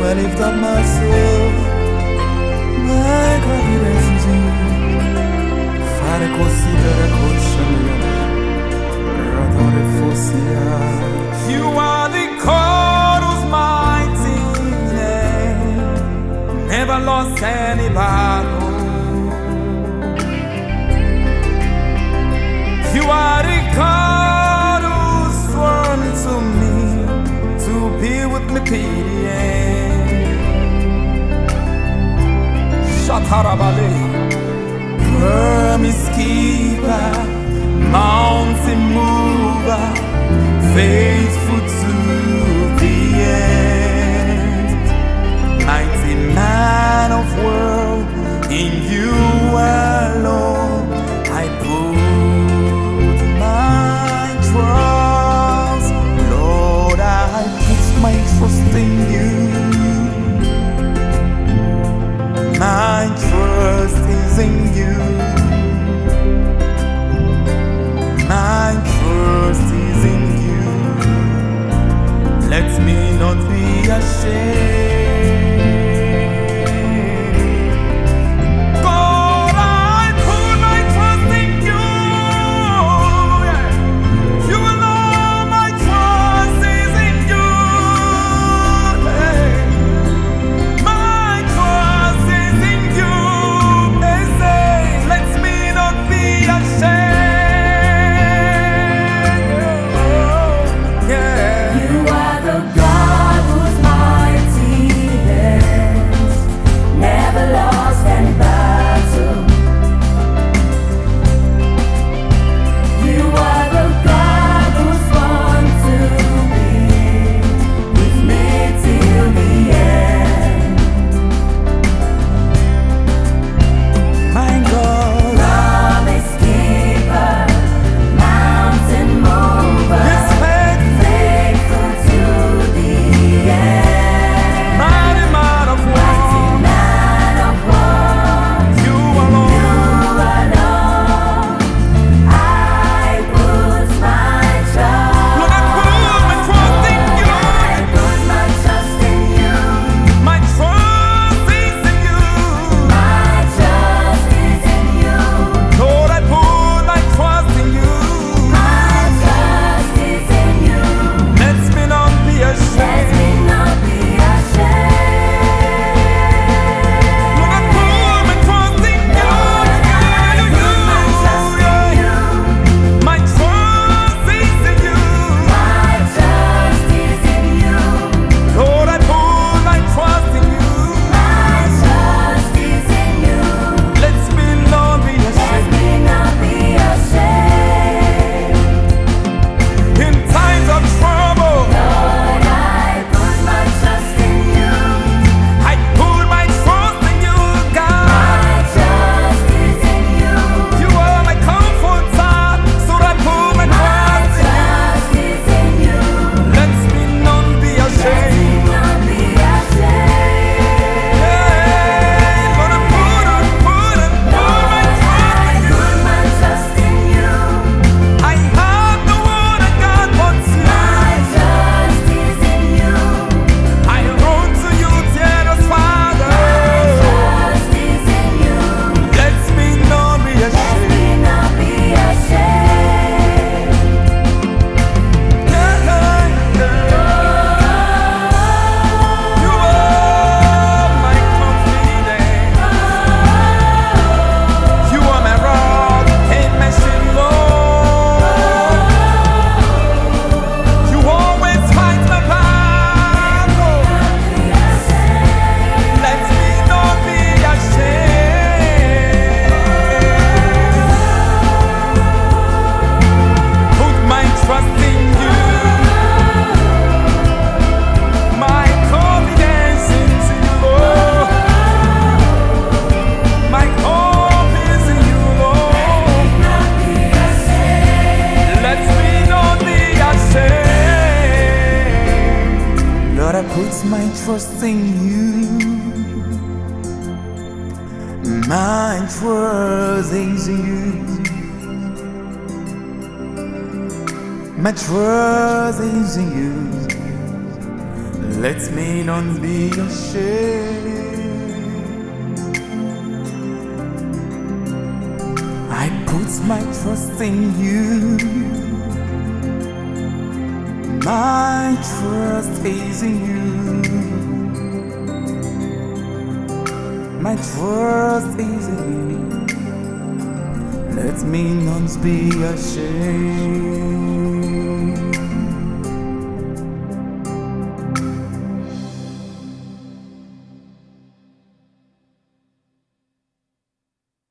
I lift up my soul, my confidence is in you. Fare così per radore fossia. You are the God who's mighty, never lost any battle. You are the God who's sworn to me to be with me till the end. Shatarabale, promise keeper, mountain mover, faithful to the end. Mighty man of war, in you alone I put my trust. Lord, I put my trust in you. My trust is in you. My trust is in you. Let me not be ashamed. My trust in you. My trust is in you. My trust is in you. Let me not be ashamed. I put my trust in you. My trust is in you. My trust is in you. Let me not be ashamed.